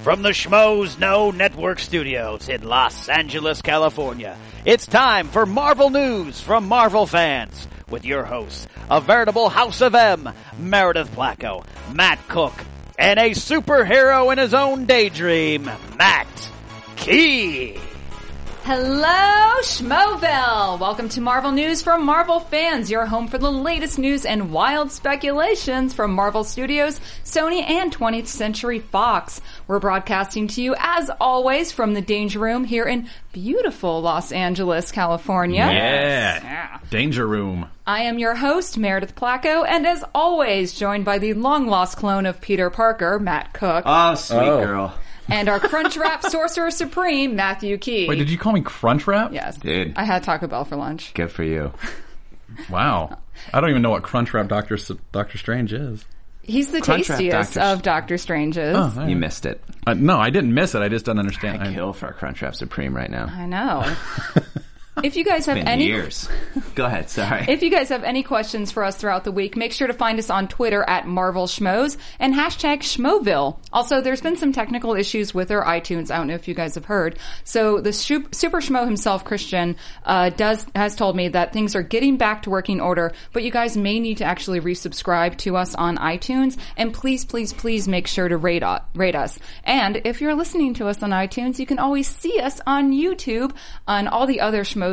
From the Schmoes Know Network studios in Los Angeles, California, it's time for Marvel News from Marvel fans with your hosts, a veritable House of M, Meredith Placco, Matt Cook, and a superhero in his own daydream, Matt Key. Hello, Schmoville! Welcome to Marvel News from Marvel fans, your home for the latest news and wild speculations from Marvel Studios, Sony, and 20th Century Fox. We're broadcasting to you, as always, from the Danger Room here in beautiful Los Angeles, California. Yeah. Danger Room. I am your host, Meredith Placco, and as always, joined by the long-lost clone of Peter Parker, Matt Cook. Oh, sweet girl. And our Crunchwrap Sorcerer Supreme, Matthew Key. Wait, did you call me Crunchwrap? Yes. Dude. I had Taco Bell for lunch. Good for you. Wow. I don't even know what Crunchwrap Doctor Strange is. He's the Crunchwrap tastiest of Doctor Stranges. Oh, right. You missed it. No, I didn't miss it. I just don't understand. I kill for a Crunchwrap Supreme right now. I know. If you guys have Been any years. Go ahead, sorry. If you guys have any questions for us throughout the week, make sure to find us on Twitter at Marvel Schmoes and hashtag Schmoville. Also, there's been some technical issues with our iTunes. I don't know if you guys have heard. So the Super Schmo himself, Christian, has told me that things are getting back to working order, but you guys may need to actually resubscribe to us on iTunes. And please, please, please make sure to rate us. And if you're listening to us on iTunes, you can always see us on YouTube on all the other Schmoes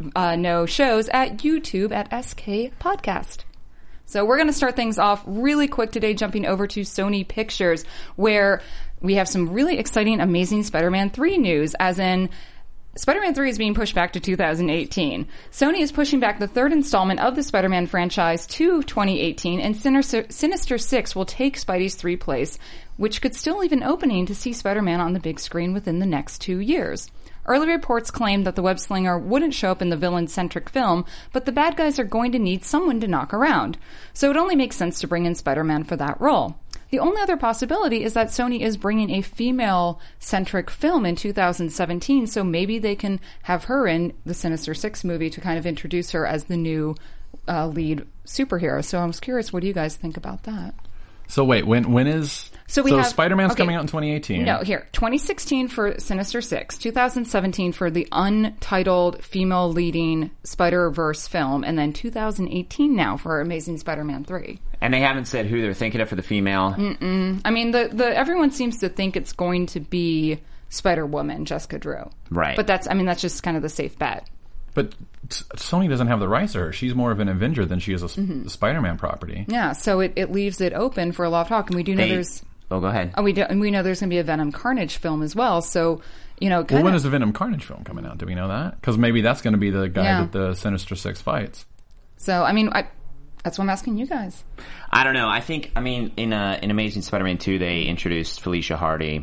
No shows at YouTube at SK Podcast. So we're going to start things off really quick today, jumping over to Sony Pictures, where we have some really exciting, amazing Spider-Man 3 news, as in Spider-Man 3 is being pushed back to 2018. Sony is pushing back the third installment of the Spider-Man franchise to 2018, and Sinister Six will take Spidey's 3 place, which could still leave an opening to see Spider-Man on the big screen within the next 2 years. Early reports claimed that the web-slinger wouldn't show up in the villain-centric film, but the bad guys are going to need someone to knock around. So it only makes sense to bring in Spider-Man for that role. The only other possibility is that Sony is bringing a female-centric film in 2017, so maybe they can have her in the Sinister Six movie to kind of introduce her as the new lead superhero. So I was curious, what do you guys think about that? So wait, when is... So Spider-Man's coming out in 2018. No, here. 2016 for Sinister Six, 2017 for the untitled female leading Spider-Verse film, and then 2018 now for Amazing Spider-Man 3. And they haven't said who they're thinking of for the female? I mean, everyone seems to think it's going to be Spider-Woman, Jessica Drew. Right. But that's just kind of the safe bet. But Sony doesn't have the rights to her. She's more of an Avenger than she is a Spider-Man property. Yeah, so it leaves it open for a lot of talk, and we do know there's... Oh, go ahead. We know there's going to be a Venom Carnage film as well, so, Well, when is the Venom Carnage film coming out? Do we know that? Because maybe that's going to be the guy that the Sinister Six fights. So, that's what I'm asking you guys. I don't know. I think, in Amazing Spider-Man 2, they introduced Felicia Hardy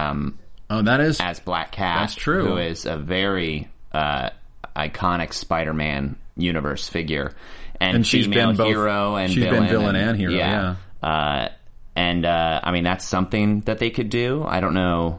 as Black Cat. That's true. Who is a very iconic Spider-Man universe figure. And she's been both hero and she's villain. Been villain and hero, yeah. That's something that they could do. I don't know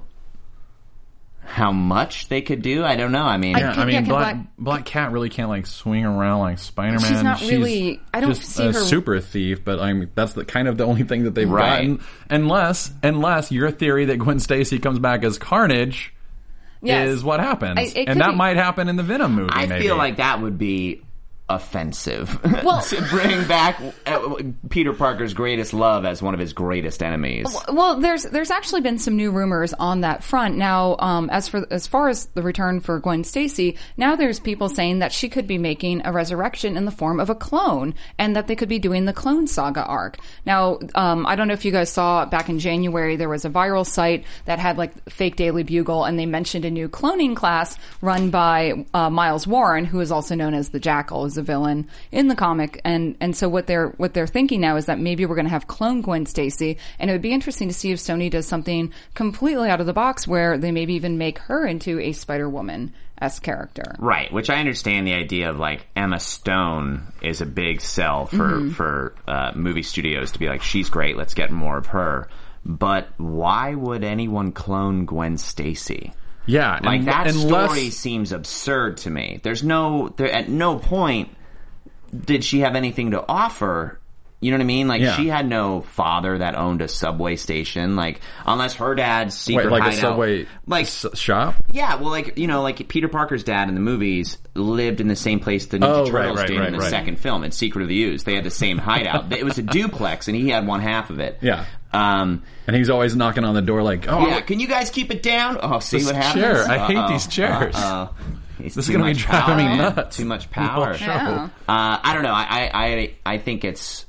how much they could do. I don't know. Black Cat really can't swing around like Spider-Man. She's not really. I don't just see her super thief, but that's the only thing that they've gotten. Unless your theory that Gwen Stacy comes back as Carnage is what happens, and that might happen in the Venom movie. I feel like that would be offensive to bring back Peter Parker's greatest love as one of his greatest enemies. Well, there's actually been some new rumors on that front. Now, as far as the return for Gwen Stacy, now there's people saying that she could be making a resurrection in the form of a clone, and that they could be doing the Clone Saga arc. Now, I don't know if you guys saw back in January, there was a viral site that had fake Daily Bugle, and they mentioned a new cloning class run by Miles Warren, who is also known as the Jackal, a villain in the comic, and so what they're thinking now is that maybe we're going to have clone Gwen Stacy, and it would be interesting to see if Sony does something completely out of the box where they maybe even make her into a Spider-Woman-esque character. Right, which I understand the idea of Emma Stone is a big sell for movie studios to be she's great, let's get more of her. But why would anyone clone Gwen Stacy? Yeah, that story seems absurd to me. At no point did she have anything to offer You know what I mean? Like, she had no father that owned a subway station. Like, unless her dad's secret hideout. A subway shop? Yeah, well, like Peter Parker's dad in the movies lived in the same place the Ninja Turtles did in the second film, in Secret of the Ooze. They had the same hideout. It was a duplex, and he had one half of it. Yeah. And he was always knocking on the door like, can you guys keep it down? Oh, see what happens? Chair. I hate these chairs. This is going to be driving me nuts. Too much power. Yeah. I don't know. I think it's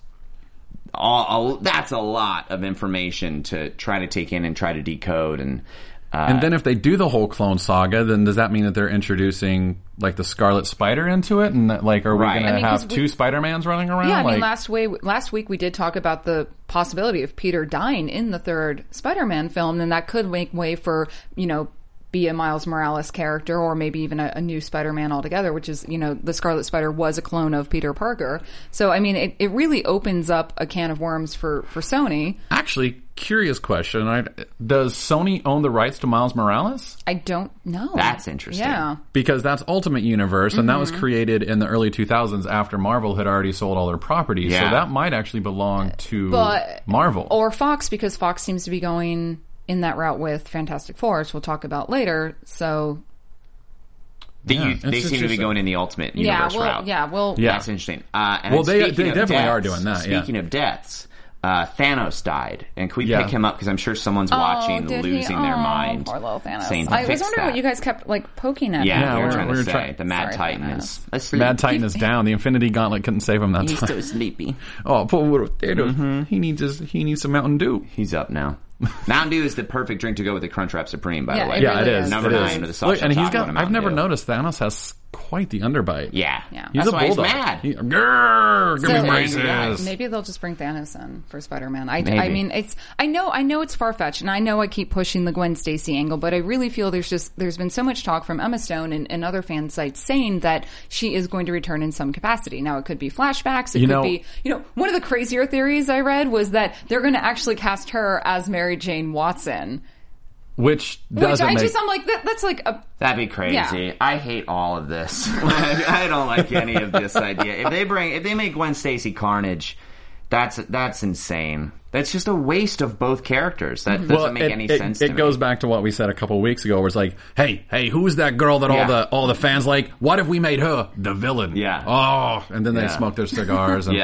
that's a lot of information to try to take in and try to decode. And then if they do the whole clone saga, then does that mean that they're introducing like the Scarlet Spider into it? And like, are we going to have two Spider-Mans running around? Yeah, I mean, last week we did talk about the possibility of Peter dying in the third Spider-Man film, and that could make way for, be a Miles Morales character, or maybe even a new Spider-Man altogether, which is, the Scarlet Spider was a clone of Peter Parker. So, I mean, it really opens up a can of worms for Sony. Actually, curious question. Does Sony own the rights to Miles Morales? I don't know. That's interesting. Yeah. Because that's Ultimate Universe, and that was created in the early 2000s after Marvel had already sold all their properties. Yeah. So that might actually belong to Marvel. Or Fox, because Fox seems to be going in that route with Fantastic Four, which we'll talk about later. So they seem to be going in the Ultimate Universe route. That's interesting. They definitely are doing that. Speaking of deaths, Thanos died, and can we pick him up? Because I'm sure someone's watching, losing their mind. Poor little Thanos. I was wondering what you guys kept poking at. Yeah, we were trying to say the Mad Titan is asleep. Mad Titan is down. The Infinity Gauntlet couldn't save him that time. He's so sleepy. Oh, poor little Thanos. He needs some Mountain Dew. He's up now. Mountain Dew is the perfect drink to go with the Crunchwrap Supreme, by the way. Yeah, it is. Number 9 with the soft and I've never noticed Thanos has quite the underbite. Yeah. He's That's a why bulldog. He's mad. Give me braces. Maybe they'll just bring Thanos in for Spider-Man. I mean, I know it's far-fetched, and I know I keep pushing the Gwen Stacy angle, but I really feel there's been so much talk from Emma Stone and other fan sites saying that she is going to return in some capacity. Now, it could be flashbacks. It could be, one of the crazier theories I read was that they're going to actually cast her as Mary Jane Watson. Which I'm like, that's like a... That'd be crazy. Yeah. I hate all of this. I don't like any of this idea. If they make Gwen Stacy Carnage, that's insane. That's just a waste of both characters. That doesn't make any sense to me. It goes back to what we said a couple of weeks ago, where it's like, hey, who's that girl that all the fans like? What if we made her the villain? Yeah. Oh, and then they smoke their cigars. And,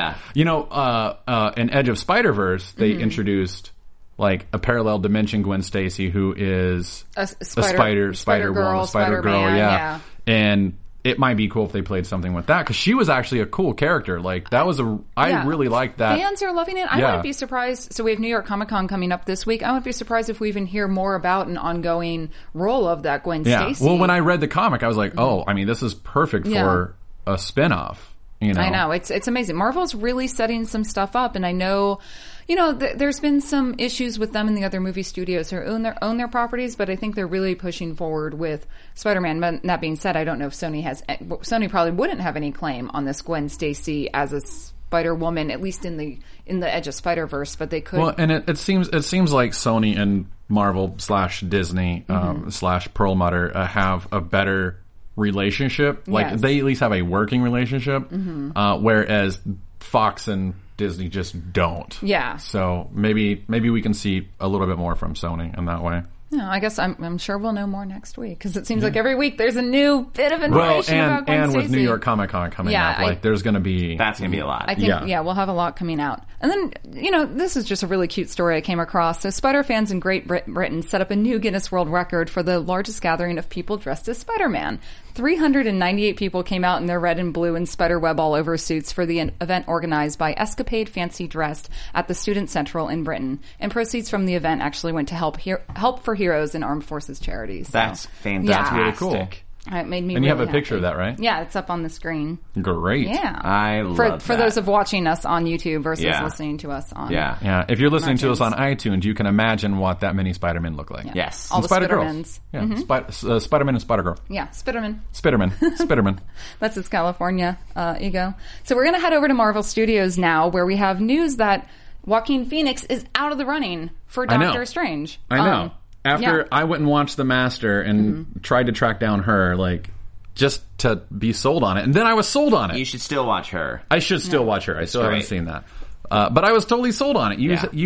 in Edge of Spider-Verse, they introduced like a parallel dimension Gwen Stacy, who is a Spider-Woman, Spider-Girl, yeah. And it might be cool if they played something with that, because she was actually a cool character. Like, that was I really liked that. Fans are loving it. I wouldn't be surprised. So we have New York Comic Con coming up this week. I wouldn't be surprised if we even hear more about an ongoing role of that Gwen Stacy. Well, when I read the comic, I was like, this is perfect for a spin-off. I know. It's amazing. Marvel's really setting some stuff up, and I know... there's been some issues with them and the other movie studios who own their properties, but I think they're really pushing forward with Spider-Man. But that being said, I don't know if Sony probably wouldn't have any claim on this Gwen Stacy as a Spider-Woman, at least in the Edge of Spider-Verse, but they could. Well, and it seems like Sony and Marvel / Disney / Perlmutter have a better relationship. Like, they at least have a working relationship, whereas Fox and Disney just don't. Yeah. So maybe we can see a little bit more from Sony in that way. No, I guess I'm sure we'll know more next week, because it seems like every week there's a new bit of information about Gwen Stacy. And with New York Comic Con coming up, there's going to be... That's going to be a lot. I think, we'll have a lot coming out. And then, this is just a really cute story I came across. So Spider fans in Great Britain set up a new Guinness World Record for the largest gathering of people dressed as Spider-Man. 398 people came out in their red and blue and spiderweb all-over suits for the event organized by Escapade Fancy Dressed at the Student Central in Britain. And proceeds from the event actually went to help for heroes and armed forces charities. So. That's fantastic. That's really cool. It made me and you really have a picture of that, right? Yeah, it's up on the screen. Great. Yeah. I love that. For those of watching us on YouTube versus listening to us on... Yeah. If you're listening to us on iTunes, you can imagine what that many Spider-Men look like. Yeah. Yes. All the Spider-Mans. Yeah. Spider-Man and Spider-Girl. Yeah, Spider-Man. Spider-Man. That's his California ego. So we're going to head over to Marvel Studios now, where we have news that Joaquin Phoenix is out of the running for Doctor Strange. I know. After I went and watched The Master and tried to track down her, just to be sold on it. And then I was sold on it. You should still watch her. I should still watch her. I still haven't seen that. But I was totally sold on it.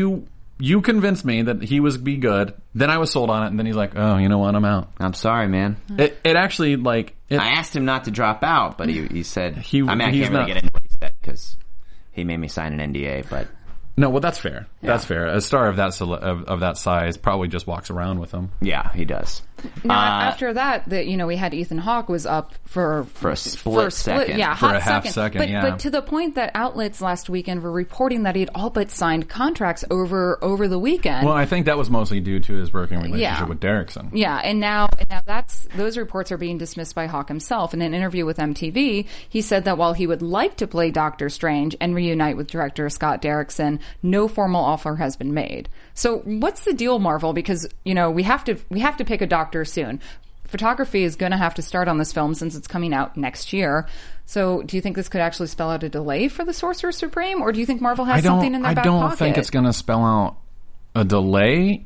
You convinced me that he was be good. Then I was sold on it, and then he's like, "Oh, you know what? I'm out." I'm sorry, man. It actually I asked him not to drop out, but he said I can't really get into what he said because he made me sign an NDA. But no, well, that's fair. Yeah. That's fair. A star of that size probably just walks around with him. Yeah, he does. Now, after that, we had Ethan Hawke was up for a split second. Yeah, for a half second. But to the point that outlets last weekend were reporting that he'd all but signed contracts over the weekend. Well, I think that was mostly due to his working relationship with Derrickson. Yeah, and now those reports are being dismissed by Hawke himself. In an interview with MTV, he said that while he would like to play Doctor Strange and reunite with director Scott Derrickson, no formal offer has been made. So what's the deal, Marvel? Because, we have to pick a doctor soon. Photography is going to have to start on this film since it's coming out next year. So do you think this could actually spell out a delay for the Sorcerer Supreme? Or do you think Marvel has something in their back pocket? I don't think it's going to spell out a delay.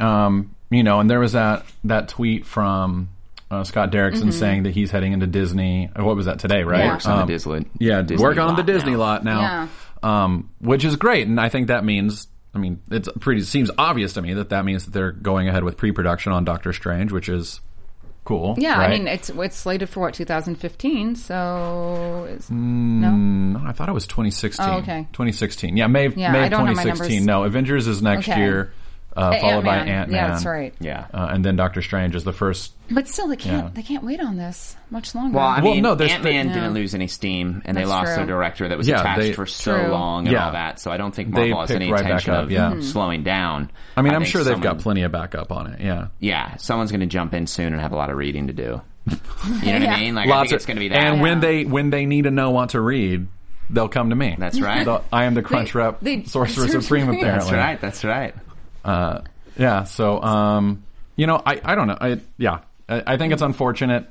And there was that tweet from Scott Derrickson saying that he's heading into Disney. What was that today, right? Works on the Disney. Yeah, work on the Disney lot now. Yeah. Which is great. And I think that means... seems obvious to me that means that they're going ahead with pre-production on Doctor Strange, which is cool. Yeah, right? It's slated for 2015, so... No, I thought it was 2016. Oh, okay. 2016. Yeah, May of 2016. No, Avengers is next year. Followed by Ant-Man. Yeah, that's right. Yeah. And then Doctor Strange is the first. But still, they can't wait on this much longer. Well, Ant-Man didn't lose any steam, and they lost their director that was attached for so long and all that. So I don't think Marvel has any intention of slowing down. I'm sure they've got plenty of backup on it. Yeah. Yeah. Someone's going to jump in soon and have a lot of reading to do. You know what I mean? I think it's going to be that. And when they need to know what to read, they'll come to me. That's right. I am the Crunch Rep Sorcerer Supreme, apparently. That's right. Yeah. So, I don't know. I think it's unfortunate.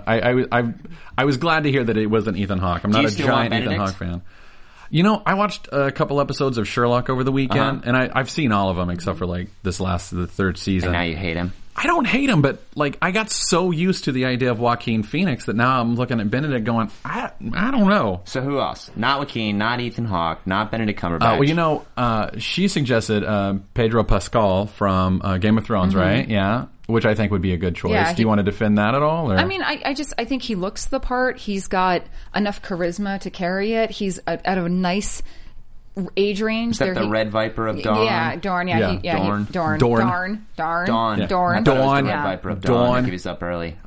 I was glad to hear that it wasn't Ethan Hawke. I'm not a giant Ethan Hawke fan. I watched a couple episodes of Sherlock over the weekend, and I've seen all of them except for the third season. And now you hate him. I don't hate him, but I got so used to the idea of Joaquin Phoenix that now I'm looking at Benedict going, I don't know. So who else? Not Joaquin, not Ethan Hawke, not Benedict Cumberbatch. She suggested Pedro Pascal from Game of Thrones, right? Yeah. Which I think would be a good choice. Yeah, do you want to defend that at all? Or? I think he looks the part. He's got enough charisma to carry it. He's at a nice age range. Is that the Red Viper of Dawn? Yeah, Dorn. Dawn. Dawn. Red Viper of Dawn. He was up early.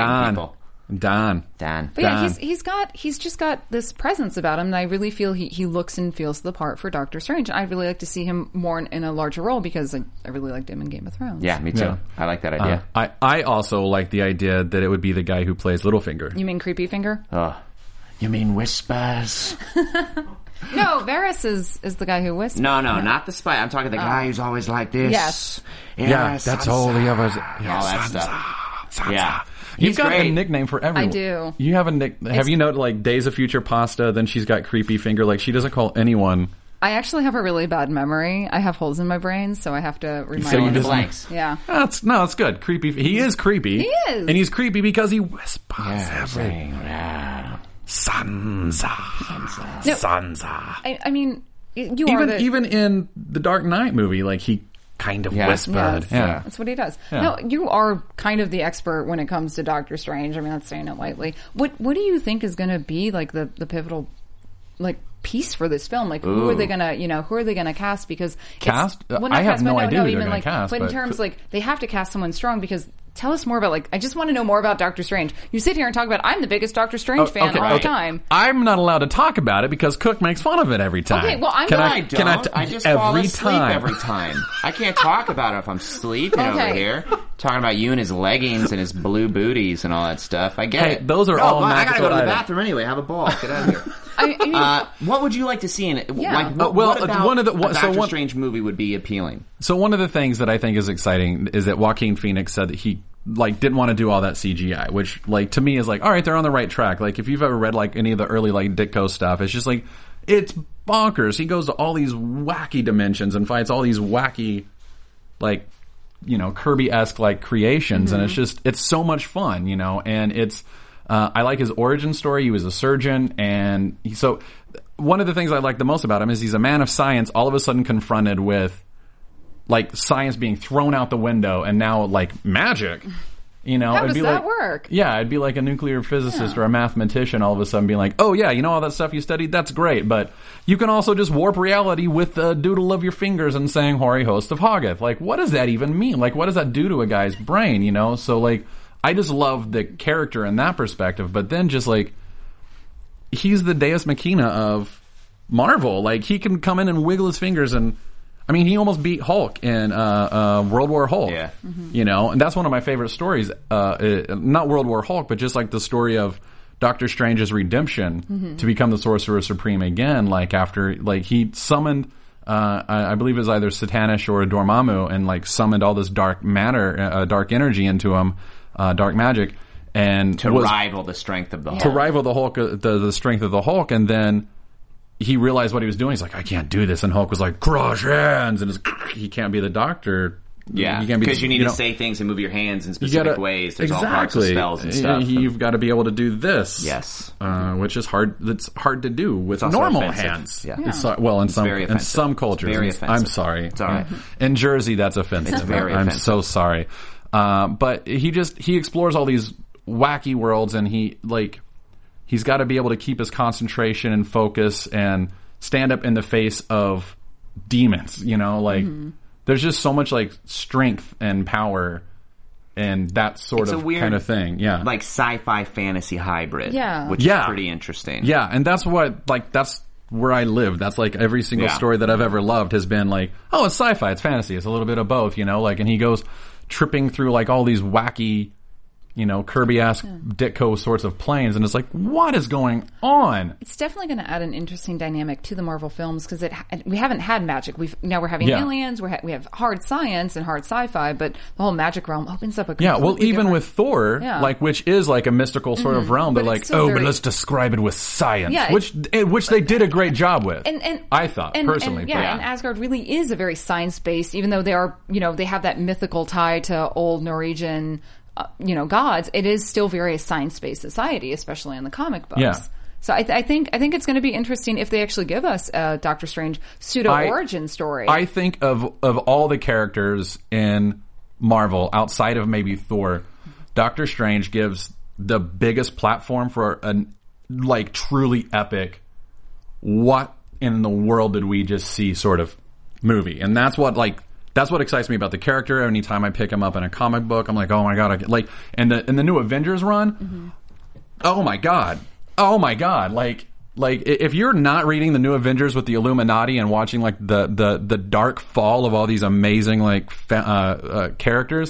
Don. But yeah, he's just got this presence about him, and I really feel he looks and feels the part for Doctor Strange. I'd really like to see him more in a larger role because I really liked him in Game of Thrones. Yeah, me too. Yeah. I like that idea. I also like the idea that it would be the guy who plays Littlefinger. You mean Creepy Finger? You mean Whispers? No, Varys is the guy who whispers. No, not the spy. I'm talking the guy who's always like this. Yes. Yeah, that's all he ever... all that stuff. Sansa. Yeah. You've got a nickname for everyone. I do. You have have you noted Days of Future Pasta, then she's got Creepy Finger. She doesn't call anyone... I actually have a really bad memory. I have holes in my brain, so I have to remind blanks. Yeah. That's good. Creepy. He is creepy. He is. And he's creepy because he whispers everything. Sansa. I mean, even in the Dark Knight movie, he kind of whispered. Yeah, that's what he does. Yeah. No, you are kind of the expert when it comes to Doctor Strange. That's saying it lightly. What do you think is going to be the pivotal piece for this film? Who are they gonna cast? Because I have no idea who they're gonna cast. But in terms they have to cast someone strong because. Tell us more about, I just want to know more about Doctor Strange. You sit here and talk about, I'm the biggest Doctor Strange fan all the time. I'm not allowed to talk about it because Cook makes fun of it every time. Okay, well, I just fall asleep every time. I can't talk about it if I'm sleeping over here. Talking about you and his leggings and his blue booties and all that stuff. I get it. Those are all I gotta go to the bathroom anyway. Have a ball. Get out of here. What would you like to see in it? Yeah. What about a Doctor Strange movie would be appealing? So one of the things that I think is exciting is that Joaquin Phoenix said that he didn't want to do all that CGI, which to me is all right, they're on the right track. If you've ever read any of the early Ditko stuff, it's just it's bonkers. He goes to all these wacky dimensions and fights all these wacky Kirby-esque creations, and it's so much fun, and it's I like his origin story. He was a surgeon, and one of the things I like the most about him is he's a man of science, all of a sudden confronted with like science being thrown out the window and now like magic. You know, how does that work? Yeah, it'd be like a nuclear physicist or a mathematician all of a sudden being like, oh yeah, you know all that stuff you studied? That's great, but you can also just warp reality with a doodle of your fingers and saying Hoary Host of Hoggoth. Like, what does that even mean? Like, what does that do to a guy's brain, you know? So like, I just love the character in that perspective, but then just like, he's the Deus Machina of Marvel. Like, he can come in and wiggle his fingers and, I mean, he almost beat Hulk in World War Hulk. Yeah. You know, and that's one of my favorite stories. Not World War Hulk, but just like the story of Doctor Strange's redemption to become the Sorcerer Supreme again. Like after, like he summoned, I believe it was either Satanish or Dormammu, and like summoned all this dark matter, dark energy into him, dark magic, and to rival the strength of the Hulk. To rival the Hulk, the strength of the Hulk, and then he realized what he was doing. He's like, I can't do this. And Hulk was like, crush hands. And he can't be the Doctor. Yeah, because you need to say things and move your hands in specific ways. There's all parts of spells and stuff. You've got to be able to do this. Yes. Which is hard. That's hard to do with normal hands. Yeah. Well, in some cultures. Very offensive. I'm sorry. It's all right. In Jersey, that's offensive. It's very I'm offensive. so sorry. But he explores all these wacky worlds, and he's got to be able to keep his concentration and focus and stand up in the face of demons, you know, like there's just so much like strength and power and that sort of weird, kind of thing. Yeah. Like sci-fi fantasy hybrid. Yeah. Which is pretty interesting. Yeah. And that's that's where I live. That's like every single story that I've ever loved has been like, oh, it's sci-fi, it's fantasy, it's a little bit of both, you know, like, and he goes tripping through like all these wacky, you know, Kirby-esque Ditko sorts of planes, and it's like, what is going on? It's definitely going to add an interesting dynamic to the Marvel films because we haven't had magic. Now we're having aliens, we have hard science and hard sci-fi, but the whole magic realm opens up a completely even with Thor, like which is like a mystical sort of realm, they're like, but let's describe it with science, which they did a great job with. And I thought personally, and Asgard really is a very science-based, even though they are, you know, they have that mythical tie to old Norwegian. Gods, it is still very a science-based society, especially in the comic books. Yeah. So I think it's going to be interesting if they actually give us a Doctor Strange pseudo-origin story. I think of all the characters in Marvel, outside of maybe Thor, Doctor Strange gives the biggest platform for a like truly epic, what in the world did we just see sort of movie. And that's what excites me about the character. Anytime I pick him up in a comic book, I'm like, oh my god! In the new Avengers run, oh my god! Like if you're not reading the new Avengers with the Illuminati and watching like the dark fall of all these amazing characters,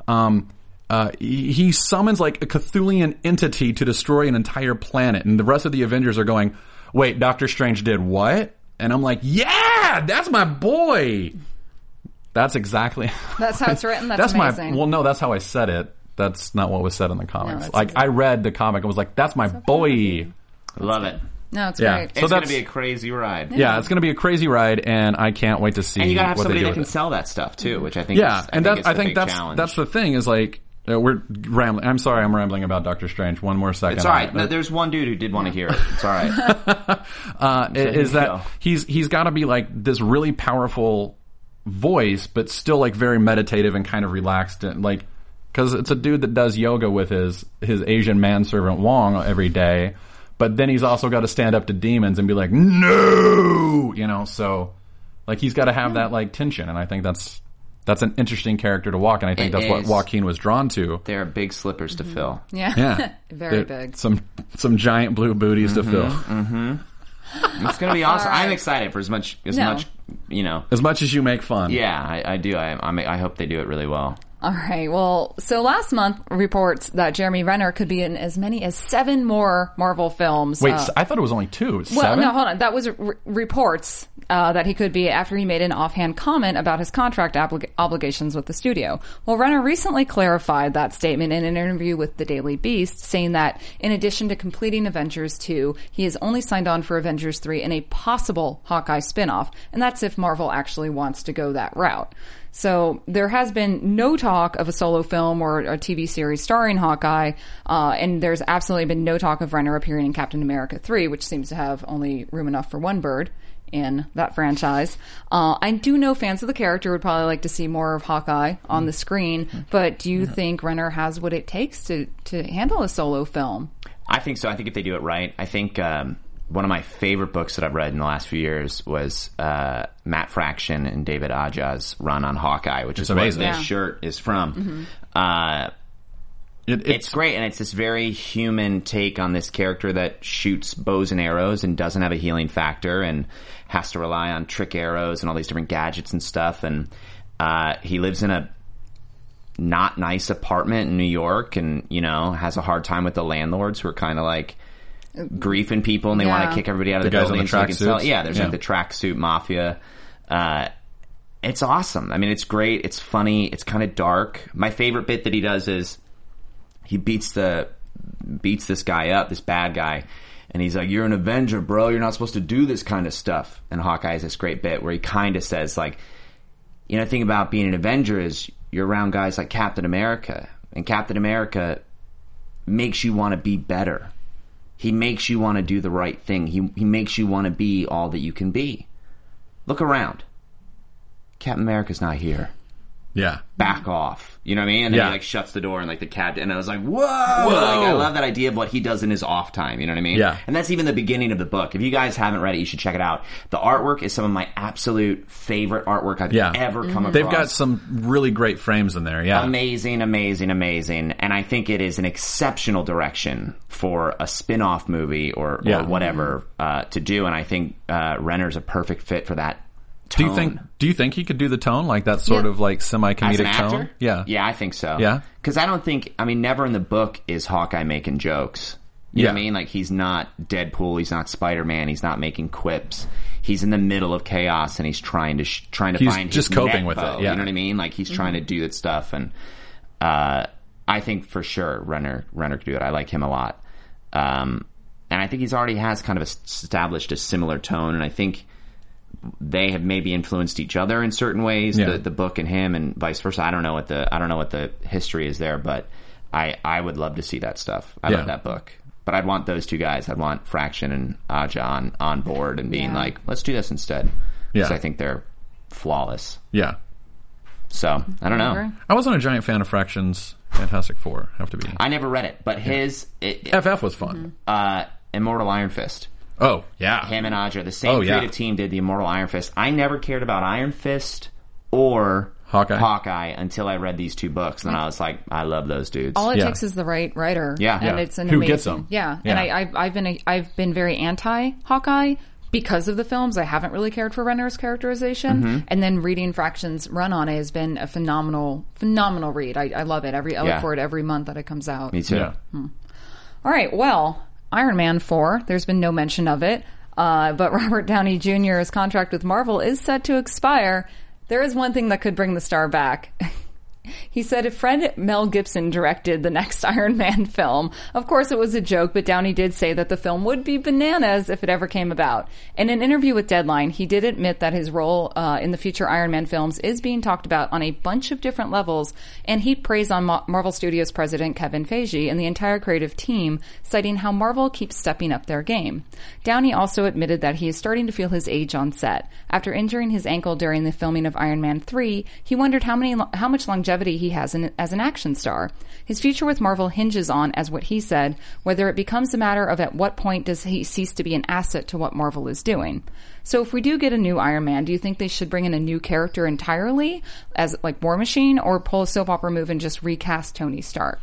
he summons like a Cthulian entity to destroy an entire planet, and the rest of the Avengers are going, wait, Doctor Strange did what? And I'm like, yeah, that's my boy. That's exactly... That's how it's written? That's amazing. No, that's how I said it. That's not what was said in the comics. I read the comic and was like, that's my boy. Love it. No, it's great. It's going to be a crazy ride. Yeah, it's going to be a crazy ride, and I can't wait to see what they do. And you got to have somebody that can sell that stuff, too, which I think I think that's the thing is like... we're rambling. I'm sorry I'm rambling about Doctor Strange. One more second. It's all right. No, there's one dude who did want to hear it. It's all right. Is that he's got to be like this really powerful voice, but still like very meditative and kind of relaxed, and like because it's a dude that does yoga with his Asian manservant Wong every day, but then he's also got to stand up to demons and be like, no, you know. So like he's got to have that like tension, and I think that's an interesting character to walk, and I think that's what Joaquin was drawn to. They're big slippers to fill. Yeah. Very big. Some giant blue booties to fill. It's going to be awesome. Right. I'm excited for as much, you know. As much as you make fun. Yeah, I do. I hope they do it really well. All right. Well, so last month reports that Jeremy Renner could be in as many as 7 more Marvel films. Wait, I thought it was only 2. Well, 7? no, hold on. That was reports. that he could be after he made an offhand comment about his contract obligations with the studio. Well, Renner recently clarified that statement in an interview with the Daily Beast, saying that in addition to completing Avengers 2, he is only signed on for Avengers 3 and a possible Hawkeye spinoff, and that's if Marvel actually wants to go that route. So there has been no talk of a solo film or a TV series starring Hawkeye, and there's absolutely been no talk of Renner appearing in Captain America 3, which seems to have only room enough for one bird in that franchise. I do know fans of the character would probably like to see more of Hawkeye on the screen, but do you think Renner has what it takes to handle a solo film? I think so. I think if they do it right, I think one of my favorite books that I've read in the last few years was Matt Fraction and David Aja's run on Hawkeye, which is amazing. What this shirt is from. It's great, and it's this very human take on this character that shoots bows and arrows and doesn't have a healing factor and has to rely on trick arrows and all these different gadgets and stuff. And he lives in a not nice apartment in New York and, you know, has a hard time with the landlords who are kind of like griefing people and they want to kick everybody out of the building. So there's like the tracksuit mafia. It's awesome. I mean, it's great. It's funny. It's kind of dark. My favorite bit that he does is he beats this guy up, this bad guy, and he's like, "You're an Avenger, bro. You're not supposed to do this kind of stuff." And Hawkeye has this great bit where he kind of says, like, you know, the thing about being an Avenger is you're around guys like Captain America, and Captain America makes you want to be better. He makes you want to do the right thing. He makes you want to be all that you can be. Look around. Captain America's not here. Yeah. Back off. You know what I mean? And then he like shuts the door and like the cat, and I was like, whoa! Like, I love that idea of what he does in his off time. You know what I mean? Yeah. And that's even the beginning of the book. If you guys haven't read it, you should check it out. The artwork is some of my absolute favorite artwork I've ever come across. They've got some really great frames in there. Yeah. Amazing. And I think it is an exceptional direction for a spin-off movie or whatever to do. And I think Renner's a perfect fit for that. Tone. Do you think he could do the tone, like that sort of like semi-comedic tone? Yeah, I think so. Yeah, because never in the book is Hawkeye making jokes. You know what I mean? Like, he's not Deadpool, he's not Spider-Man, he's not making quips. He's in the middle of chaos and he's trying to find just his coping net with bow, it. Yeah. You know what I mean? Like, he's trying to do that stuff, and I think for sure Renner could do it. I like him a lot, and I think he's already has kind of established a similar tone, and I think they have maybe influenced each other in certain ways, the book and him, and vice versa. I don't know what the history is there, but I would love to see that stuff. I love that book, but I'd want those two guys. I'd want Fraction and Aja on board and being like, let's do this instead, because I think they're flawless. Yeah. So I don't know. I wasn't a giant fan of Fraction's Fantastic Four. Have to be. I never read it, but his FF was fun. Immortal Iron Fist. Oh, yeah. Him and Aja, the same creative team did the Immortal Iron Fist. I never cared about Iron Fist or Hawkeye until I read these two books. And then I was like, I love those dudes. All it takes is the right writer. Yeah. And it's an Who amazing... gets them. Yeah. And I've been very anti-Hawkeye because of the films. I haven't really cared for Renner's characterization. And then reading Fraction's run on it has been a phenomenal read. I love it. I look for it every month that it comes out. Me too. Yeah. All right. Well... Iron Man 4, there's been no mention of it, but Robert Downey Jr.'s contract with Marvel is set to expire. There is one thing that could bring the star back. He said if friend Mel Gibson directed the next Iron Man film, of course it was a joke, but Downey did say that the film would be bananas if it ever came about. In an interview with Deadline, he did admit that his role in the future Iron Man films is being talked about on a bunch of different levels, and he praised on Marvel Studios president Kevin Feige and the entire creative team, citing how Marvel keeps stepping up their game. Downey also admitted that he is starting to feel his age on set. After injuring his ankle during the filming of Iron Man 3, he wondered how much longevity he has as an action star. His future with Marvel hinges on, as what he said, whether it becomes a matter of at what point does he cease to be an asset to what Marvel is doing. So if we do get a new Iron Man, do you think they should bring in a new character entirely, as like War Machine, or pull a soap opera move and just recast Tony Stark?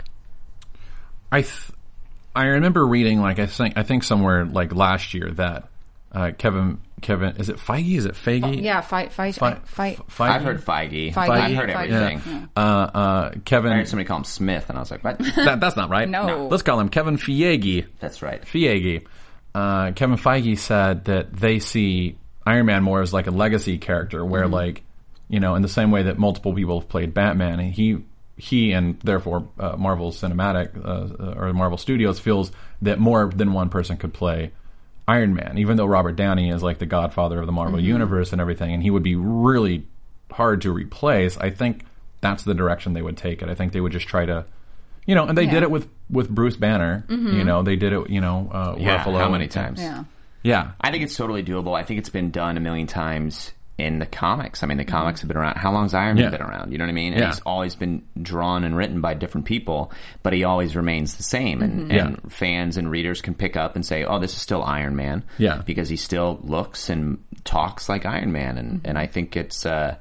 I remember reading, like, I think somewhere like last year that Kevin, is it Feige? Is it Feige? Yeah, Feige. I've heard Feige. I've heard everything. Yeah. Kevin. I heard somebody call him Smith, and I was like, what? That's not right. No. Let's call him Kevin Feige. That's right. Feige. Kevin Feige said that they see Iron Man more as like a legacy character, where like, you know, in the same way that multiple people have played Batman, and he and therefore Marvel Cinematic or Marvel Studios feels that more than one person could play Iron Man, even though Robert Downey is like the godfather of the Marvel universe and everything, and he would be really hard to replace. I think that's the direction they would take it. I think they would just try to, you know, and they did it with Bruce Banner. You know, they did it, you know, Ruffalo. How many times? Yeah. I think it's totally doable. I think it's been done a million times in the comics. I mean, the comics have been around. How long's Iron Man been around? You know what I mean? And he's always been drawn and written by different people, but he always remains the same. And fans and readers can pick up and say, oh, this is still Iron Man. Yeah. Because he still looks and talks like Iron Man. And I think it's... and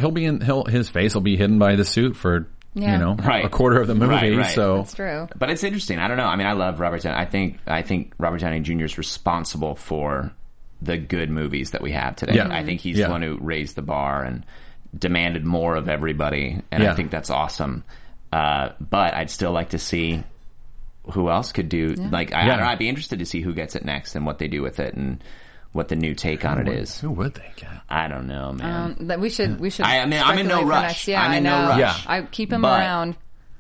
his face will be hidden by the suit for... You know, a quarter of the movie. Right. So that's true. But it's interesting. I don't know. I mean, I love Robert Downey. I think Robert Downey Jr. is responsible for the good movies that we have today. Yeah. I think he's the one who raised the bar and demanded more of everybody, and I think that's awesome. But I'd still like to see who else could do. Like, I don't know, I'd be interested to see who gets it next and what they do with it and what the new take on it is. Who would they get? I don't know, man. That we should. I'm in no rush. Yeah, I'm in no rush. Yeah. I keep him around.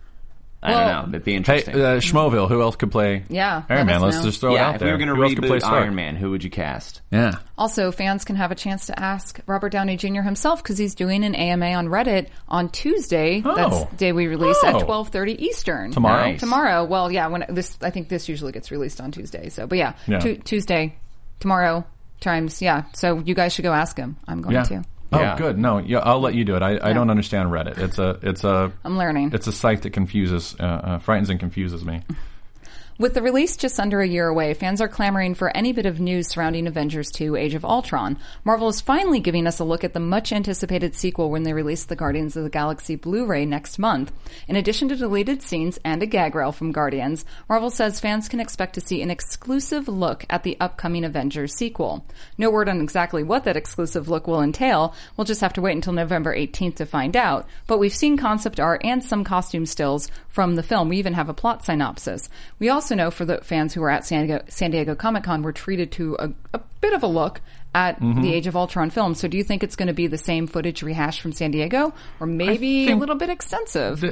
I don't know. It'd be interesting. Hey, Schmoville, who else could play Iron Man? Let's just throw it out there. If we were going to reboot Iron Man, who would you cast? Yeah. Also, fans can have a chance to ask Robert Downey Jr. himself, because he's doing an AMA on Reddit on Tuesday. That's the day we release at 12:30 Eastern. Tomorrow? Nice. Tomorrow. Well, yeah, I think this usually gets released on Tuesday. So, but Tuesday, tomorrow times, So you guys should go ask him. I'm going to. Oh, good. No, I'll let you do it. I don't understand Reddit. It's a. I'm learning. It's a site that confuses, frightens and confuses me. With the release just under a year away, fans are clamoring for any bit of news surrounding Avengers 2 Age of Ultron. Marvel is finally giving us a look at the much-anticipated sequel when they release the Guardians of the Galaxy Blu-ray next month. In addition to deleted scenes and a gag reel from Guardians, Marvel says fans can expect to see an exclusive look at the upcoming Avengers sequel. No word on exactly what that exclusive look will entail. We'll just have to wait until November 18th to find out. But we've seen concept art and some costume stills from the film. We even have a plot synopsis. We also know for the fans who were at San Diego Comic-Con, we're treated to a bit of a look at the Age of Ultron film. So do you think it's going to be the same footage rehashed from San Diego, or maybe a little bit extensive?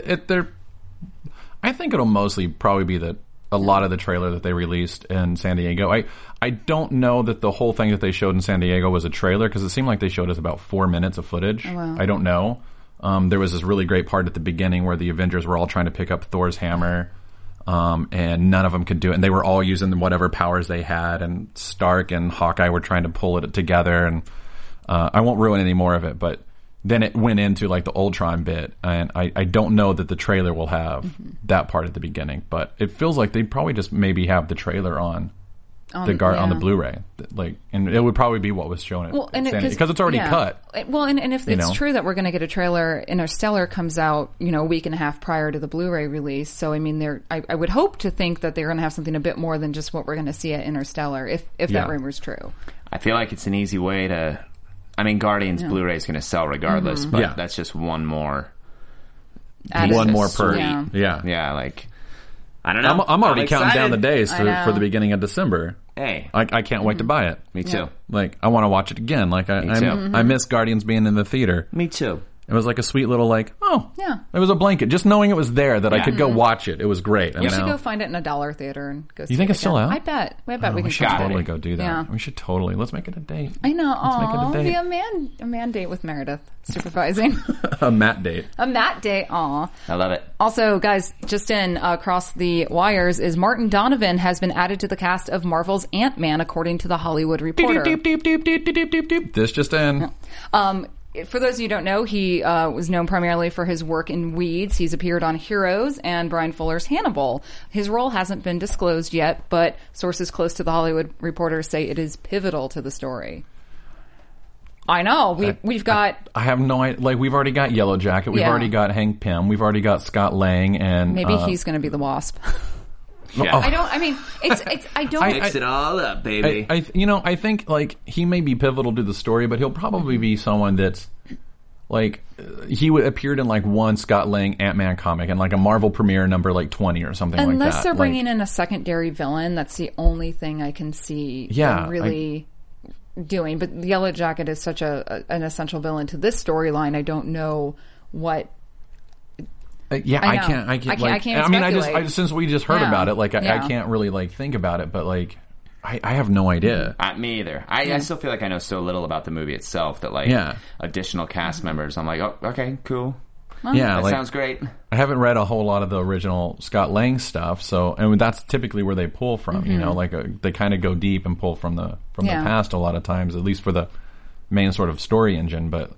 I think it'll mostly probably be a lot of the trailer that they released in San Diego. I don't know that the whole thing that they showed in San Diego was a trailer, because it seemed like they showed us about 4 minutes of footage. Oh, wow. I don't know. There was this really great part at the beginning where the Avengers were all trying to pick up Thor's hammer, and none of them could do it. And they were all using whatever powers they had, and Stark and Hawkeye were trying to pull it together. And I won't ruin any more of it, but then it went into like the Ultron bit, and I don't know that the trailer will have that part at the beginning, but it feels like they'd probably just maybe have the trailer on the Blu-ray, and it would probably be what was shown because it's already cut. Well, and if it's true that we're going to get a trailer, Interstellar comes out, a week and a half prior to the Blu-ray release. So I mean, I would hope to think that they're going to have something a bit more than just what we're going to see at Interstellar, if that rumor's true. I feel like it's an easy way to. I mean, Guardians Blu-ray is going to sell regardless, but that's just one more. One more per. Yeah, like. I don't know. I'm already counting down the days for the beginning of December. Hey. I can't wait to buy it. Me too. Like, I want to watch it again. Like, I miss Guardians being in the theater. Me too. It was like a sweet little it was a blanket. Just knowing it was there that I could go watch it. It was great. We should go find it in a dollar theater and go see it. You think it's still out? I bet. We can should totally go do that. Yeah. We should totally. Let's make it a date. I know. Let's make it a date. Be a man date with Meredith supervising. A Matt date. A Matt date. Aw. I love it. Also, guys, just in across the wires is Martin Donovan has been added to the cast of Marvel's Ant-Man, according to The Hollywood Reporter. This just in. For those of you who don't know, he was known primarily for his work in Weeds. He's appeared on Heroes and Brian Fuller's Hannibal. His role hasn't been disclosed yet, but sources close to The Hollywood Reporter say it is pivotal to the story. I know. We've got... I have no idea. Like, we've already got Yellow Jacket. We've already got Hank Pym. We've already got Scott Lang. And maybe he's going to be the Wasp. Yeah. I don't mix it all up, baby. I think like he may be pivotal to the story, but he'll probably be someone that's like he appeared in like one Scott Lang Ant-Man comic and like a Marvel premiere number like 20 or something like that. Unless they're bringing in a secondary villain, that's the only thing I can see. doing. But the Yellow Jacket is such an essential villain to this storyline. I don't know what. I can't. I mean, I just since we just heard about it, like I can't really like think about it, but like I have no idea. Me either. I still feel like I know so little about the movie itself that like additional cast members. I'm like, oh, okay, cool. Well, that sounds great. I haven't read a whole lot of the original Scott Lang stuff, so and that's typically where they pull from. You know, like they kind of go deep and pull from the past a lot of times, at least for the main sort of story engine, but.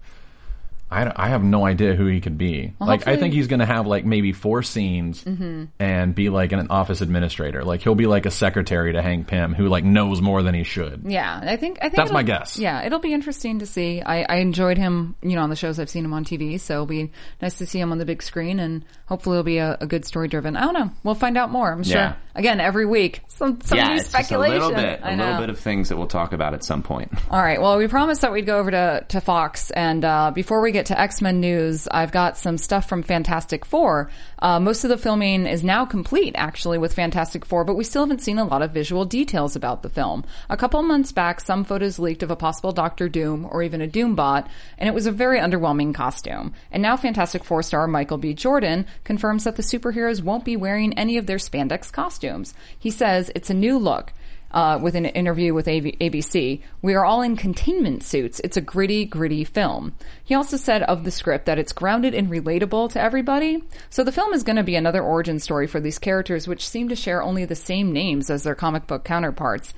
I have no idea who he could be. Well, like, I think he's going to have, like, maybe 4 scenes and be, like, an office administrator. Like, he'll be, like, a secretary to Hank Pym who, like, knows more than he should. Yeah, I think that's my guess. Yeah, it'll be interesting to see. I enjoyed him, you know, on the shows I've seen him on TV, so it'll be nice to see him on the big screen, and hopefully it'll be a good story-driven. I don't know. We'll find out more, I'm sure. Again, every week, some new speculation. A little bit of things that we'll talk about at some point. All right, well, we promised that we'd go over to Fox, and before we get to X-Men news, I've got some stuff from Fantastic Four. Most of the filming is now complete, actually, with Fantastic Four, but we still haven't seen a lot of visual details about the film. A couple months back, some photos leaked of a possible Doctor Doom or even a Doombot, and it was a very underwhelming costume. And now Fantastic Four star Michael B. Jordan confirms that the superheroes won't be wearing any of their spandex costumes. He says it's a new look. With an interview with ABC, we are all in containment suits. It's a gritty film. He also said of the script that it's grounded and relatable to everybody. So the film is going to be another origin story for these characters, which seem to share only the same names as their comic book counterparts.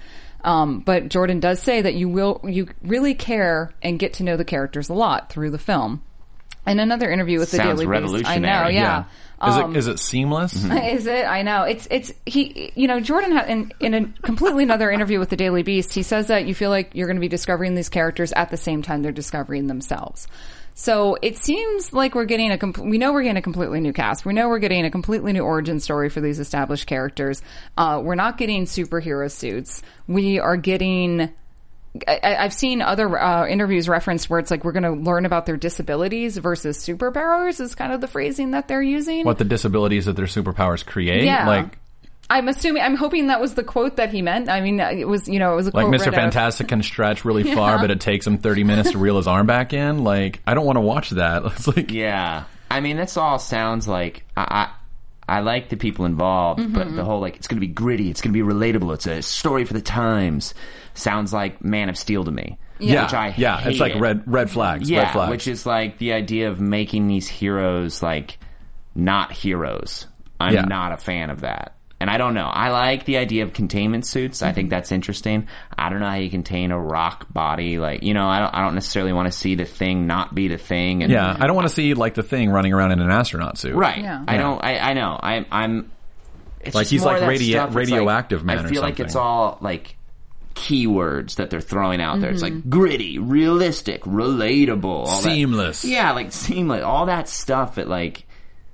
But Jordan does say that you really care and get to know the characters a lot through the film. In another interview with the Daily Beast, I know, yeah. Is it seamless? Is it? I know. He, you know, Jordan in a completely another interview with the Daily Beast, he says that you feel like you're going to be discovering these characters at the same time they're discovering themselves. So it seems like we're getting we know we're getting a completely new cast. We know we're getting a completely new origin story for these established characters. We're not getting superhero suits. We are getting... I've seen other interviews referenced where it's like we're going to learn about their disabilities versus superpowers is kind of the phrasing that they're using. What the disabilities that their superpowers create? Yeah. Like, I'm hoping that was the quote that he meant. I mean, it was a quote. Like Mr. Fantastic can stretch really far, but it takes him 30 minutes to reel his arm back in. Like, I don't want to watch that. It's like, yeah. I mean, this all sounds like I like the people involved, but the whole, like, it's going to be gritty, it's going to be relatable, it's a story for the times. Sounds like Man of Steel to me. Yeah, which I hate. It's like red flags. Yeah, red flags. Which is like the idea of making these heroes, like, not heroes. I'm not a fan of that. And I don't know. I like the idea of containment suits. I think that's interesting. I don't know how you contain a rock body. Like, you know, I don't necessarily want to see the Thing not be the Thing. And, I don't want to see, like, the Thing running around in an astronaut suit. Right. Yeah. I know. I'm it's like he's like radioactive like, man or something. I feel like it's all, like, keywords that they're throwing out there. It's like gritty, realistic, relatable, all seamless. Like seamless. All that stuff that, like,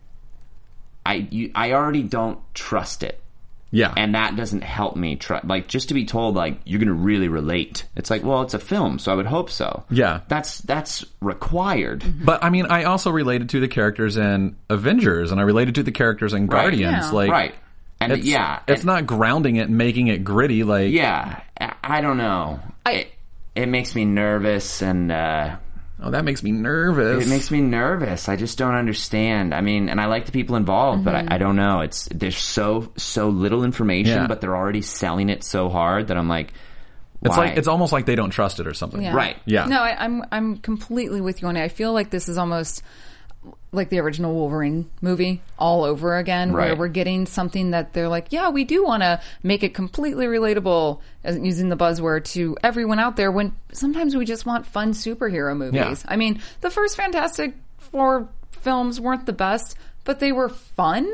I already don't trust it. Yeah. And that doesn't help me like, just to be told, like, you're going to really relate. It's like, well, it's a film, so I would hope so. Yeah. That's required. But, I mean, I also related to the characters in Avengers, and I related to the characters in Guardians. Yeah. Like, right. And it's not grounding it and making it gritty, like... Yeah. I don't know. It makes me nervous, and... Oh, that makes me nervous. It makes me nervous. I just don't understand. I mean, and I like the people involved, but I don't know. There's so little information, but they're already selling it so hard that I'm like, why? It's almost like they don't trust it or something. Yeah. Right. Yeah. No, I'm completely with you on it. I feel like this is almost like the original Wolverine movie all over again, where we're getting something that they're like, yeah, we do want to make it completely relatable, using the buzzword, to everyone out there, when sometimes we just want fun superhero movies. Yeah. I mean, the first Fantastic Four films weren't the best, but they were fun.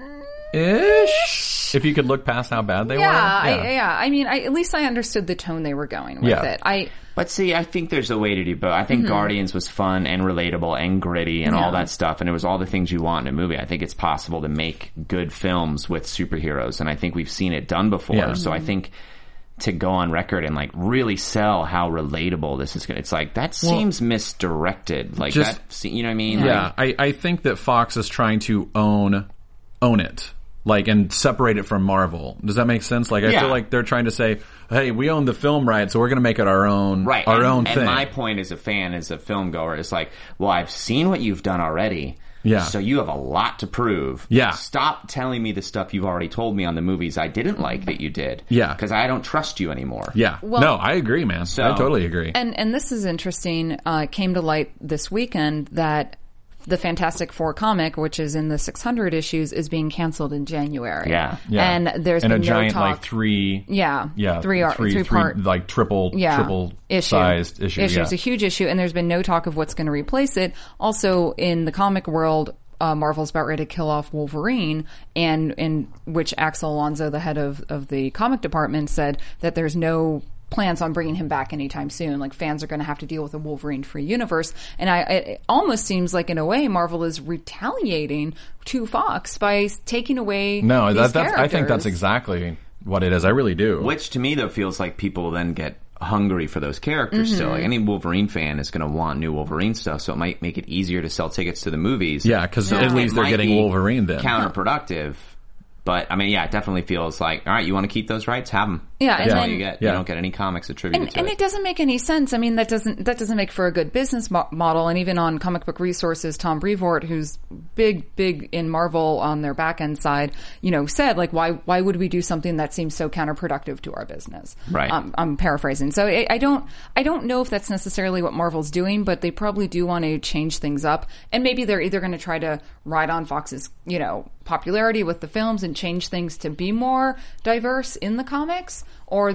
Ish. If you could look past how bad they were. I mean, at least I understood the tone they were going with it. But see, I think there's a way to do both. I think Guardians was fun and relatable and gritty and all that stuff, and it was all the things you want in a movie. I think it's possible to make good films with superheroes, and I think we've seen it done before. Yeah. So I think to go on record and, like, really sell how relatable this is going to... It's like, that seems misdirected. Like, you know what I mean? Yeah, like, I think that Fox is trying to own it. like, and separate it from Marvel. Does that make sense? Like, I feel like they're trying to say, hey, we own the film rights, so we're going to make it our own, own thing. And my point as a fan, as a film goer, is like, well, I've seen what you've done already. Yeah. So you have a lot to prove. Yeah. Stop telling me the stuff you've already told me on the movies I didn't like that you did. Yeah. Because I don't trust you anymore. Yeah. Well, no, I agree, man. I totally agree. And this is interesting. It came to light this weekend that the Fantastic Four comic, which is in the 600 issues, is being canceled in January. Yeah. And there's been a no giant, talk. like, three three-part, like triple sized issue. It's a huge issue, and there's been no talk of what's going to replace it. Also, in the comic world, Marvel's about ready to kill off Wolverine, and in which Axel Alonso, the head of the comic department, said that there's no plans on bringing him back anytime soon. Like, fans are going to have to deal with a Wolverine-free universe. And it almost seems like, in a way, Marvel is retaliating to Fox by taking away these characters. I think that's exactly what it is. I really do. Which, to me, though, feels like people then get hungry for those characters still. Like, any Wolverine fan is going to want new Wolverine stuff, so it might make it easier to sell tickets to the movies. Yeah, because at least they're getting Wolverine then. Counterproductive. But, I mean, yeah, it definitely feels like, all right, you want to keep those rights? Have them. Yeah. That's all you get. You don't get any comics attributed to it. And it doesn't make any sense. I mean, that doesn't make for a good business model. And even on Comic Book Resources, Tom Brevoort, who's big in Marvel on their back end side, said, like, why would we do something that seems so counterproductive to our business? Right. I'm paraphrasing. So I don't know if that's necessarily what Marvel's doing, but they probably do want to change things up. And maybe they're either going to try to ride on Fox's, popularity with the films and change things to be more diverse in the comics, or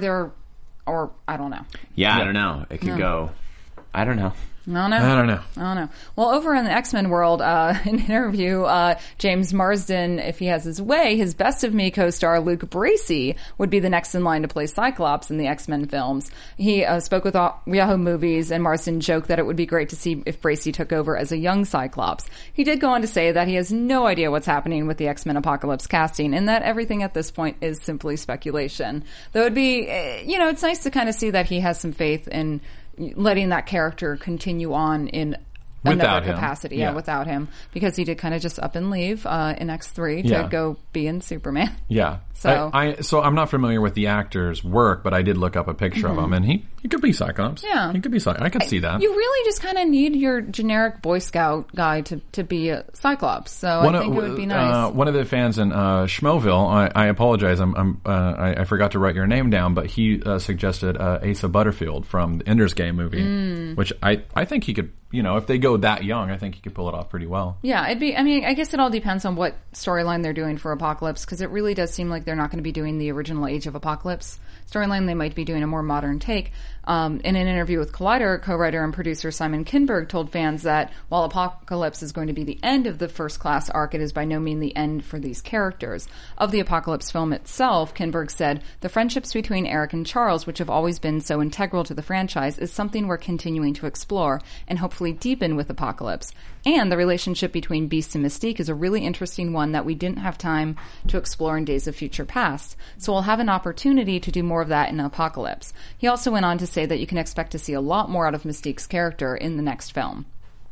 I don't know. Yeah, I don't know. It could go. I don't know. I don't know. Well, over in the X-Men world, in an interview, James Marsden, if he has his way, his Best of Me co-star Luke Bracey would be the next in line to play Cyclops in the X-Men films. He spoke with Yahoo Movies, and Marsden joked that it would be great to see if Bracey took over as a young Cyclops. He did go on to say that he has no idea what's happening with the X-Men Apocalypse casting, and that everything at this point is simply speculation. Though it'd be, it's nice to kind of see that he has some faith in letting that character continue on in another capacity. Yeah, without him. Because he did kind of just up and leave in X3 to go be in Superman. Yeah. So I'm not familiar with the actor's work, but I did look up a picture of him, and he could be Cyclops. Yeah. He could be Cyclops. I could see that. You really just kind of need your generic Boy Scout guy to be a Cyclops. So I think it would be nice. One of the fans in Schmoville, I apologize, I forgot to write your name down, but he suggested Asa Butterfield from the Ender's Game movie, which I think he could, if they go that young, I think he could pull it off pretty well. Yeah, I guess it all depends on what storyline they're doing for Apocalypse, because it really does seem like they're not going to be doing the original Age of Apocalypse storyline. They might be doing a more modern take. In an interview with Collider, co-writer and producer Simon Kinberg told fans that while Apocalypse is going to be the end of the First Class arc, it is by no means the end for these characters. Of the Apocalypse film itself, Kinberg said, "The friendships between Eric and Charles, which have always been so integral to the franchise, is something we're continuing to explore and hopefully deepen with Apocalypse. And the relationship between Beast and Mystique is a really interesting one that we didn't have time to explore in Days of Future Past. So we'll have an opportunity to do more of that in Apocalypse." He also went on to say that you can expect to see a lot more out of Mystique's character in the next film.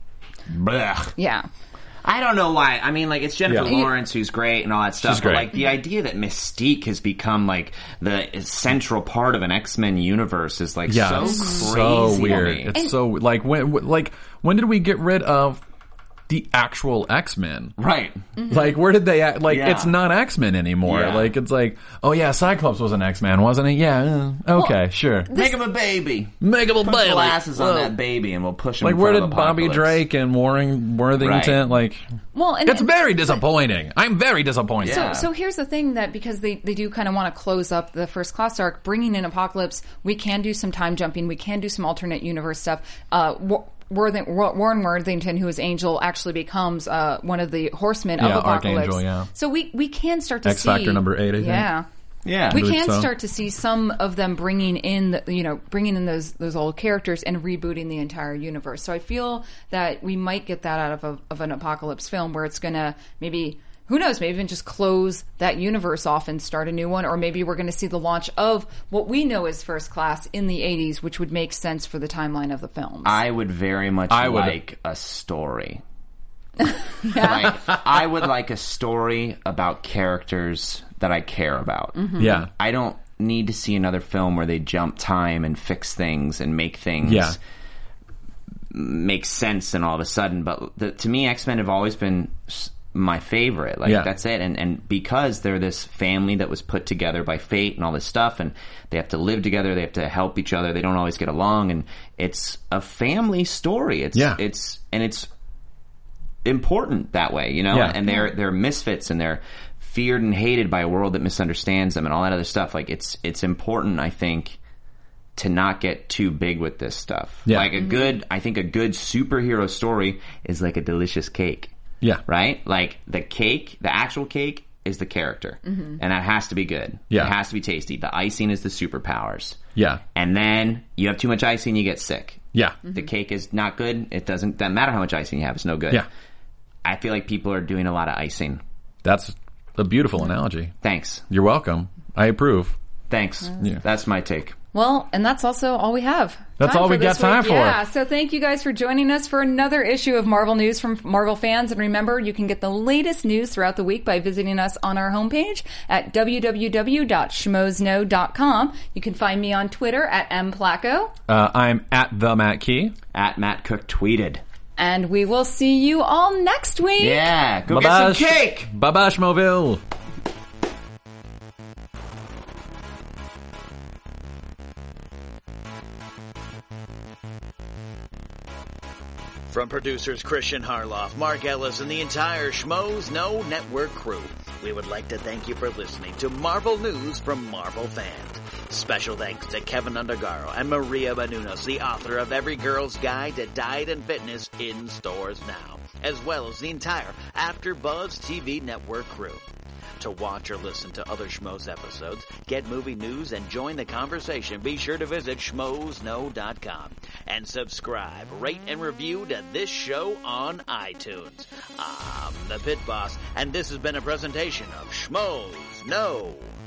Blech. Yeah. I don't know why. I mean, like, it's Jennifer Lawrence who's great and all that stuff. But, like, the idea that Mystique has become, like, the central part of an X-Men universe is, like, so crazy. So weird. It's so, like, when did we get rid of the actual X-Men? Right. Mm-hmm. Like, where did they act? Like, it's not X-Men anymore. Yeah. Like, it's like, oh yeah, Cyclops was an X-Man, wasn't he? Yeah, okay, sure. Make him a baby. Make him a baby. Put glasses on that baby and we'll push him in where front did of Bobby Drake and Warren Worthington, like... Well, and it's very disappointing. I'm very disappointed. So here's the thing, that because they do kind of want to close up the First Class arc, bringing in Apocalypse, we can do some time jumping, we can do some alternate universe stuff. Warren Worthington, who is Angel, actually becomes one of the horsemen of Apocalypse. Archangel, So we can start to see X-Factor number 8, I think. Yeah. We can start to see some of them bringing in those old characters and rebooting the entire universe. So I feel that we might get that out of an Apocalypse film, where it's going to maybe, who knows, maybe even just close that universe off and start a new one. Or maybe we're going to see the launch of what we know as First Class in the 80s, which would make sense for the timeline of the films. I would very much like a story. Like, I would like a story about characters that I care about. Mm-hmm. Yeah. I don't need to see another film where they jump time and fix things and make things make sense and all of a sudden. But to me, X-Men have always been my favorite. Like, that's it. And because they're this family that was put together by fate and all this stuff, and they have to live together, they have to help each other, they don't always get along, and it's a family story. It's important that way, you know? Yeah. And they're misfits, and they're feared and hated by a world that misunderstands them and all that other stuff. Like, it's important, I think, to not get too big with this stuff. Yeah. Like, I think a good superhero story is like a delicious cake. Yeah. Right? Like, the actual cake is the character. Mm-hmm. And that has to be good. Yeah. It has to be tasty. The icing is the superpowers. Yeah. And then you have too much icing, you get sick. Yeah. Mm-hmm. The cake is not good. It doesn't matter how much icing you have. It's no good. Yeah. I feel like people are doing a lot of icing. That's a beautiful analogy. Thanks. You're welcome. I approve. Thanks. Yeah. That's my take. Well, and that's also all we have. That's all we got time for. Yeah, so thank you guys for joining us for another issue of Marvel News from Marvel fans. And remember, you can get the latest news throughout the week by visiting us on our homepage at www.schmoesknow.com. You can find me on Twitter at mplaco. I'm at the Matt Key. At Matt Cook Tweeted. And we will see you all next week. Yeah, go get some cake. Bye-bye, Schmoville. From producers Christian Harloff, Mark Ellis, and the entire Schmoes Know Network crew, we would like to thank you for listening to Marvel News from Marvel fans. Special thanks to Kevin Undergaro and Maria Menounos, the author of Every Girl's Guide to Diet and Fitness, in stores now, as well as the entire AfterBuzz TV Network crew. To watch or listen to other Schmoes episodes, get movie news, and join the conversation, be sure to visit schmoesknow.com and subscribe, rate, and review to this show on iTunes. I'm the Pit Boss, and this has been a presentation of Schmoes Know.